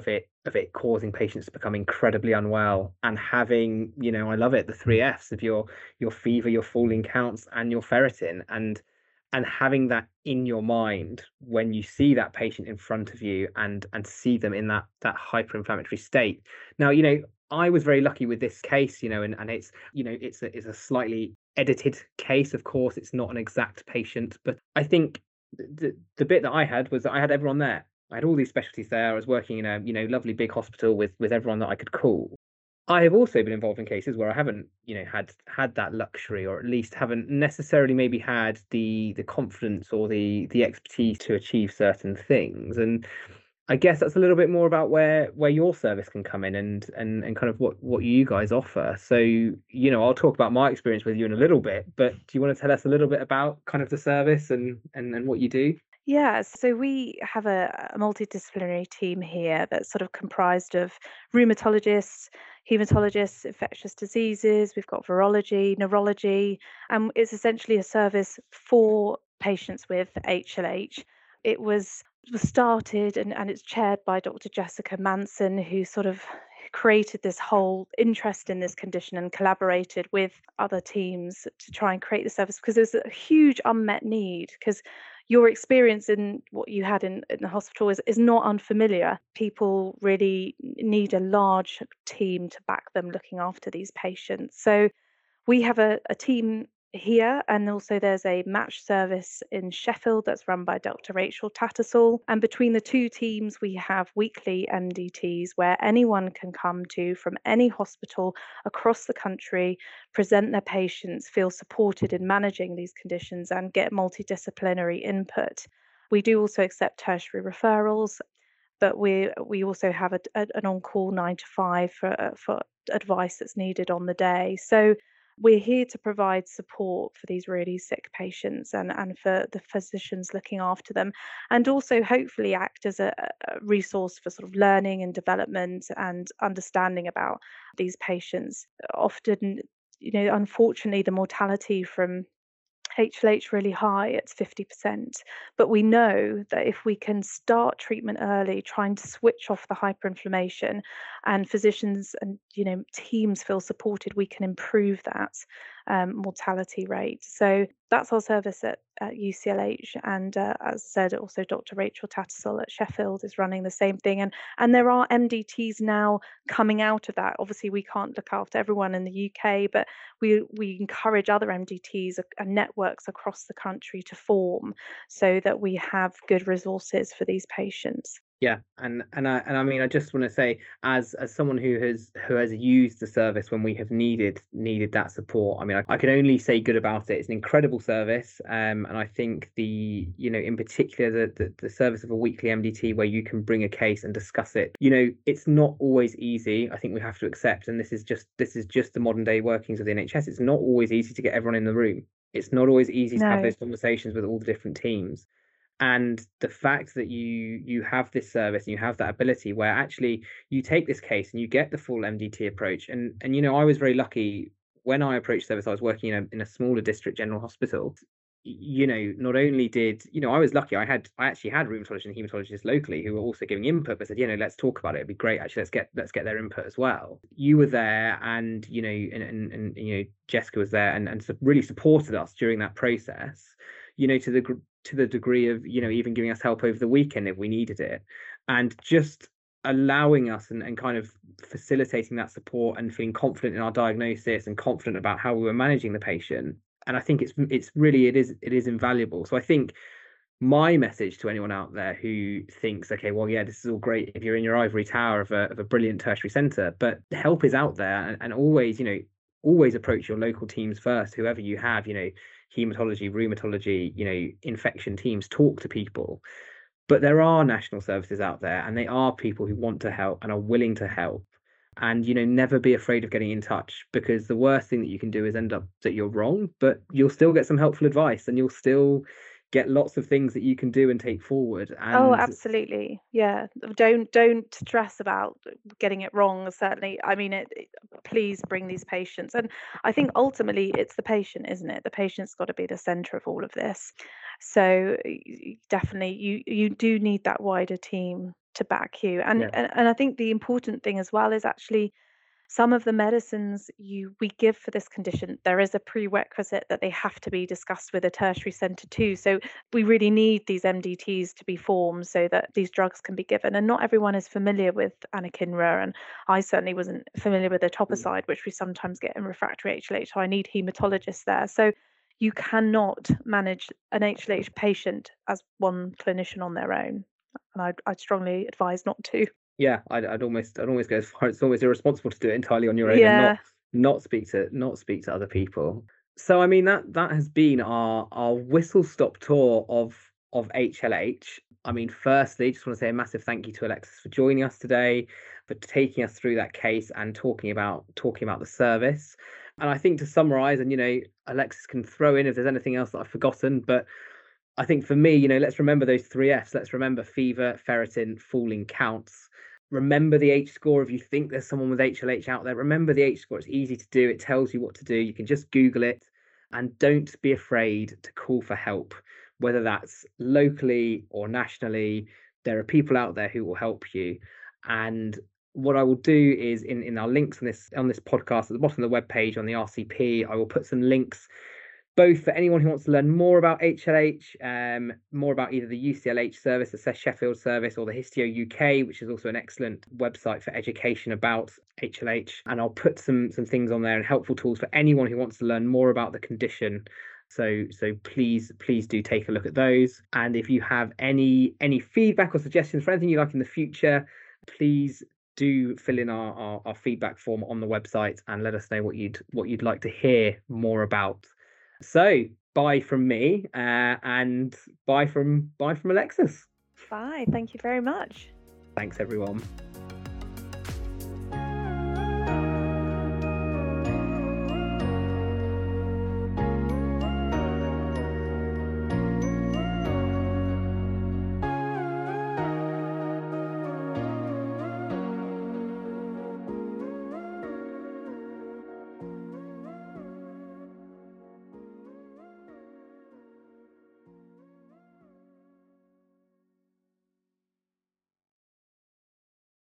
of it causing patients to become incredibly unwell, and having, you know, I love it, the three F's of your your fever, your falling counts, and your ferritin, and and having that in your mind when you see that patient in front of you and and see them in that that hyperinflammatory state. Now, you know, I was very lucky with this case, you know, and, and it's, you know, it's a, it's a slightly edited case. Of course, it's not an exact patient, but I think the, the bit that I had was that I had everyone there. I had all these specialties there. I was working in a, you know, lovely big hospital with with everyone that I could call. I have also been involved in cases where I haven't, you know, had had that luxury, or at least haven't necessarily maybe had the the confidence or the the expertise to achieve certain things. And I guess that's a little bit more about where where your service can come in, and and and kind of what what you guys offer. So, you know, I'll talk about my experience with you in a little bit, but do you want to tell us a little bit about kind of the service and and, and what you do?
Yeah, so we have a, a multidisciplinary team here that's sort of comprised of rheumatologists, hematologists, infectious diseases, we've got virology, neurology, and it's essentially a service for patients with H L H. It was was started and, and it's chaired by Doctor Jessica Manson, who sort of created this whole interest in this condition and collaborated with other teams to try and create the service, because there's a huge unmet need. Because your experience in what you had in, in the hospital is, is not unfamiliar. People really need a large team to back them looking after these patients. So we have a, a team here, and also there's a match service in Sheffield that's run by Doctor Rachel Tattersall. And between the two teams, we have weekly M D Ts where anyone can come to from any hospital across the country, present their patients, feel supported in managing these conditions, and get multidisciplinary input. We do also accept tertiary referrals, but we we also have a, a, an on-call nine to five for for advice that's needed on the day. So we're here to provide support for these really sick patients, and, and for the physicians looking after them, and also hopefully act as a, a resource for sort of learning and development and understanding about these patients. Often, you know, unfortunately, the mortality from H L H really high, it's fifty percent. But we know that if we can start treatment early, trying to switch off the hyperinflammation, and physicians and, you know, teams feel supported, we can improve that um, mortality rate. So that's our service at, at U C L H. And uh, as I said, also Doctor Rachel Tattersall at Sheffield is running the same thing. And, and there are M D Ts now coming out of that. Obviously, we can't look after everyone in the U K, but we, we encourage other M D Ts and networks across the country to form so that we have good resources for these patients.
Yeah, and and I and I mean, I just want to say, as as someone who has who has used the service when we have needed needed that support, I mean, I, I can only say good about it. It's an incredible service, um, and I think the, you know, in particular the, the the service of a weekly M D T where you can bring a case and discuss it. You know, it's not always easy. I think we have to accept, and this is just this is just the modern day workings of the N H S. It's not always easy to get everyone in the room. It's not always easy to have
No.
those conversations with all the different teams. And the fact that you you have this service and you have that ability where actually you take this case and you get the full M D T approach. And and you know, I was very lucky when I approached service. I was working in a in a smaller district general hospital. You know, not only did, you know, I was lucky. I had I actually had rheumatologists and hematologists locally who were also giving input, but said, you know, let's talk about it. It'd be great. Actually, let's get let's get their input as well. You were there, and you know, and and, and you know, Jessica was there, and and really supported us during that process. You know, to the to the degree of, you know, even giving us help over the weekend if we needed it, and just allowing us and, and kind of facilitating that support and feeling confident in our diagnosis and confident about how we were managing the patient. And I think it's it's really it is it is invaluable. So I think my message to anyone out there who thinks, okay, well, yeah, this is all great if you're in your ivory tower of a of a brilliant tertiary centre, but help is out there, and, and always, you know, always approach your local teams first, whoever you have, you know, hematology, rheumatology, you know, infection teams, talk to people. But there are national services out there, and they are people who want to help and are willing to help. And, you know, never be afraid of getting in touch, because the worst thing that you can do is end up that you're wrong, but you'll still get some helpful advice, and you'll still, get lots of things that you can do and take forward. And
oh, absolutely. Yeah. Don't don't stress about getting it wrong. Certainly. I mean, it, it- please bring these patients. And I think ultimately it's the patient, isn't it? The patient's got to be the center of all of this. So y- y- definitely you you do need that wider team to back you. And
yeah,
and, and I think the important thing as well is actually some of the medicines you we give for this condition, there is a prerequisite that they have to be discussed with a tertiary centre too. So we really need these M D Ts to be formed so that these drugs can be given. And not everyone is familiar with anakinra, and I certainly wasn't familiar with etoposide, which we sometimes get in refractory H L H. So I need haematologists there. So you cannot manage an H L H patient as one clinician on their own, and I'd, I'd strongly advise not to.
yeah, I'd, I'd almost I'd almost go as far. It's almost irresponsible to do it entirely on your own and
Yeah.
not not speak to not speak to other people. So I mean that that has been our our whistle stop tour of of H L H. I mean, firstly, just want to say a massive thank you to Alexis for joining us today, for taking us through that case and talking about talking about the service. And I think to summarize, and you know, Alexis can throw in if there's anything else that I've forgotten, but I think for me, you know, let's remember those three Fs. Let's remember fever, ferritin, falling counts. Remember the H score. If you think there's someone with H L H out there, remember the H score. It's easy to do. It tells you what to do. You can just Google it. And don't be afraid to call for help, whether that's locally or nationally. There are people out there who will help you. And what I will do is in, in our links on this on this podcast at the bottom of the webpage on the R C P, I will put some links both for anyone who wants to learn more about H L H, um, more about either the U C L H service, the Seth Sheffield service, or the Histio U K, which is also an excellent website for education about H L H. And I'll put some some things on there and helpful tools for anyone who wants to learn more about the condition. So so please please do take a look at those. And if you have any any feedback or suggestions for anything you like in the future, please do fill in our, our, our feedback form on the website and let us know what you'd what you'd like to hear more about. So bye from me, uh, and bye from bye from Alexis.
Bye. Thank you very much.
Thanks, everyone.